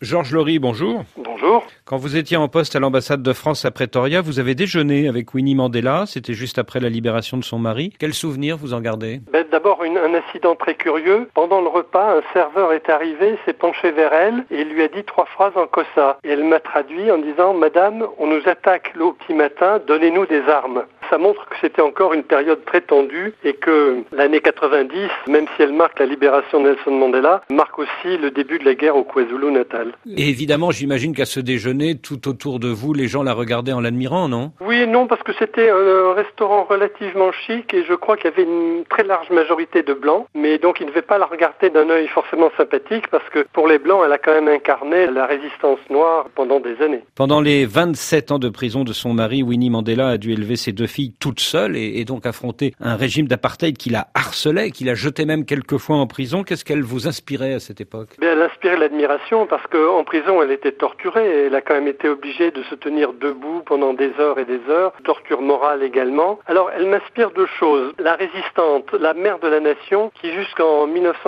Georges Laurie, bonjour. Bonjour. Quand vous étiez en poste à l'ambassade de France à Pretoria, vous avez déjeuné avec Winnie Mandela, c'était juste après la libération de son mari. Quel souvenir vous en gardez ? D'abord, un incident très curieux. Pendant le repas, un serveur est arrivé, s'est penché vers elle et lui a dit 3 phrases en Xhosa. Et elle m'a traduit en disant « Madame, on nous attaque au petit matin, donnez-nous des armes ». Ça montre que c'était encore une période très tendue et que l'année 90, même si elle marque la libération de Nelson Mandela, marque aussi le début de la guerre au KwaZulu-Natal. Et évidemment, j'imagine qu'à ce déjeuner, tout autour de vous, les gens la regardaient en l'admirant, non ? Oui et non, parce que c'était un restaurant relativement chic et je crois qu'il y avait une très large majorité de blancs, mais donc ils ne devaient pas la regarder d'un œil forcément sympathique parce que pour les blancs, elle a quand même incarné la résistance noire pendant des années. Pendant les 27 ans de prison de son mari, Winnie Mandela a dû élever ses 2 filles toute seule et donc affronter un régime d'apartheid qui la harcelait, qui la jetait même quelquefois en prison. Qu'est-ce qu'elle vous inspirait à cette époque ? Elle inspirait l'admiration parce qu'en prison, elle était torturée. Elle a quand même été obligée de se tenir debout pendant des heures et des heures, torture morale également. Alors, elle m'inspire 2 choses. La résistante, la mère de la nation, qui jusqu'en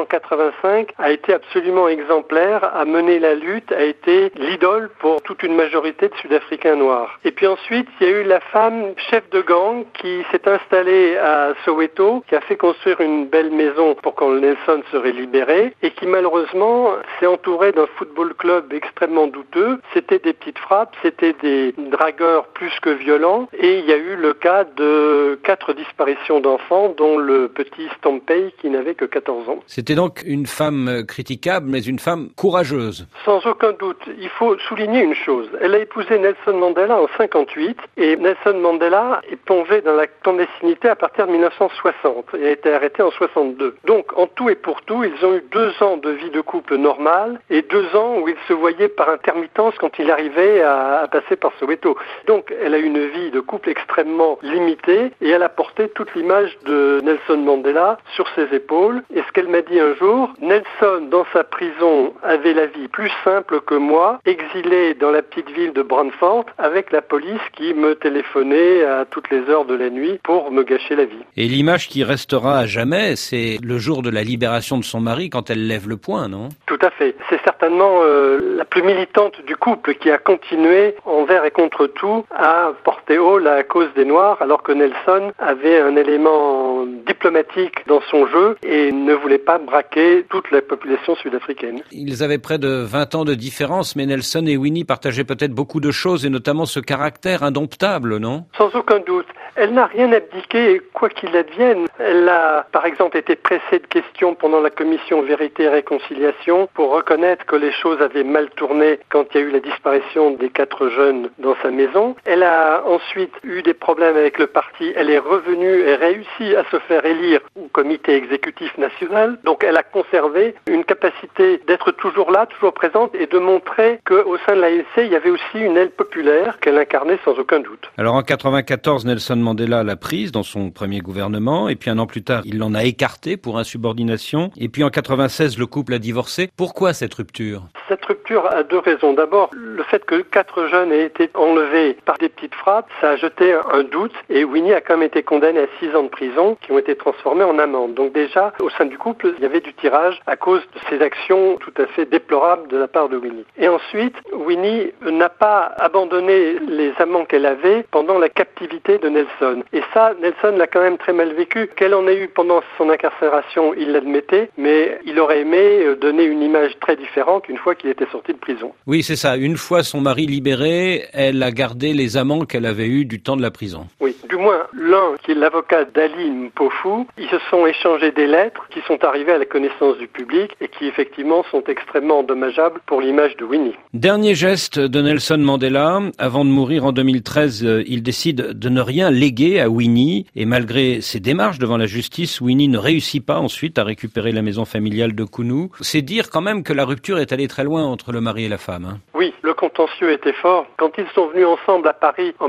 1985 a été absolument exemplaire, a mené la lutte, a été l'idole pour toute une majorité de Sud-Africains noirs. Et puis ensuite, il y a eu la femme chef de gang qui s'est installée à Soweto, qui a fait construire une belle maison pour quand Nelson serait libéré et qui malheureusement s'est entourée d'un football club extrêmement douteux. C'était des petites frappes, c'était des dragueurs plus que violents et il y a eu le cas de 4 disparitions d'enfants dont le petit Stompey qui n'avait que 14 ans. C'était donc une femme critiquable mais une femme courageuse. Sans aucun doute. Il faut souligner une chose. Elle a épousé Nelson Mandela en 58 et Nelson Mandela est plongé dans la clandestinité à partir de 1960 et a été arrêté en 62. Donc en tout et pour tout, ils ont eu 2 ans de vie de couple normale et 2 ans où ils se voyaient par intermittence quand il arrivait à passer par Soweto. Donc elle a eu une vie de couple extrêmement limitée et elle a porté toute l'image de Nelson Mandela sur ses épaules. Et ce qu'elle m'a dit un jour, Nelson dans sa prison avait la vie plus simple que moi, exilé dans la petite ville de Brantford avec la police qui me téléphonait à toutes les heures de la nuit pour me gâcher la vie. Et l'image qui restera à jamais, c'est le jour de la libération de son mari quand elle lève le poing, non ? Tout à fait. C'est certainement la plus militante du couple qui a continué envers et contre tout à porter haut la cause des Noirs alors que Nelson avait un élément diplomatique dans son jeu et ne voulait pas braquer toute la population sud-africaine. Ils avaient près de 20 ans de différence, mais Nelson et Winnie partageaient peut-être beaucoup de choses et notamment ce caractère indomptable, non ? Sans aucun doute. Elle n'a rien abdiqué, quoi qu'il advienne. Elle a, par exemple, été pressée de questions pendant la commission Vérité et Réconciliation pour reconnaître que les choses avaient mal tourné quand il y a eu la disparition des 4 jeunes dans sa maison. Elle a ensuite eu des problèmes avec le parti. Elle est revenue et réussi à se faire élire au comité exécutif national. Donc elle a conservé une capacité d'être toujours là, toujours présente et de montrer qu'au sein de l'ANC, il y avait aussi une aile populaire qu'elle incarnait sans aucun doute. Alors en 94, Nelson Mandela l'a prise dans son premier gouvernement et puis un an plus tard, il l'en a écarté pour insubordination et puis en 96, le couple a divorcé. Pourquoi cette rupture ? Cette rupture a 2 raisons. D'abord, le fait que 4 jeunes aient été enlevés par des petites frappes, ça a jeté un doute et Winnie a quand même été condamnée à 6 ans de prison qui ont été transformés en amende. Donc déjà, au sein du couple, il y avait du tirage à cause de ces actions tout à fait déplorables de la part de Winnie. Et ensuite, Winnie n'a pas abandonné les amants qu'elle avait pendant la captivité de Nelson. Et ça, Nelson l'a quand même très mal vécu. Qu'elle en ait eu pendant son incarcération, il l'admettait, mais il aurait aimé donner une image très différente une fois qu'il était sorti de prison. Oui, c'est ça. Une fois son mari libéré, elle a gardé les amants qu'elle avait eus du temps de la prison. Oui, du moins l'un qui est l'avocat d'Ali Mpofu, ils se sont échangés des lettres qui sont arrivées à la connaissance du public et qui effectivement sont extrêmement dommageables pour l'image de Winnie. Dernier geste de Nelson Mandela. Avant de mourir en 2013, il décide de ne rien léguer à Winnie et malgré ses démarches devant la justice, Winnie ne réussit pas ensuite à récupérer la maison familiale de Kunu. C'est dire quand même que la rupture est allée très loin entre le mari et la femme. Hein. Oui, le contentieux était fort. Quand ils sont venus ensemble à Paris en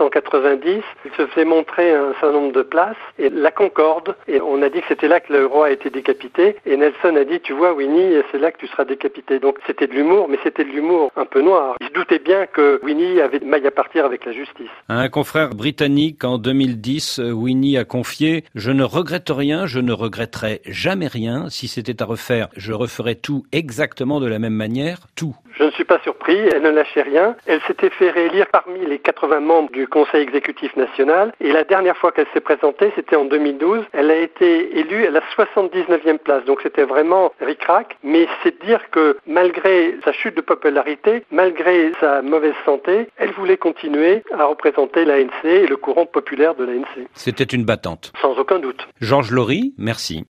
1990, ils se faisaient montrer un certain nombre de places et la Concorde. Et on a dit que c'était là que le roi a été décapité. Et Nelson a dit, tu vois Winnie, c'est là que tu seras décapité. Donc c'était de l'humour, mais c'était de l'humour un peu noir. Il se doutait bien que Winnie avait maille à partir avec la justice. Un confrère britannique en 2010, Winnie a confié « Je ne regrette rien, je ne regretterai jamais rien. Si c'était à refaire, je referais tout exactement de la même manière, tout ». Je ne suis pas surpris, elle ne lâchait rien. Elle s'était fait réélire parmi les 80 membres du Conseil exécutif national et la dernière fois qu'elle s'est présentée, c'était en 2012. Elle a été élue à la 79e place, donc c'était vraiment ric-rac. Mais c'est dire que malgré sa chute de popularité, malgré sa mauvaise santé, elle voulait continuer à représenter l'ANC et le courant populaire de l'ANC. C'était une battante. Sans aucun doute. Georges Laury, merci.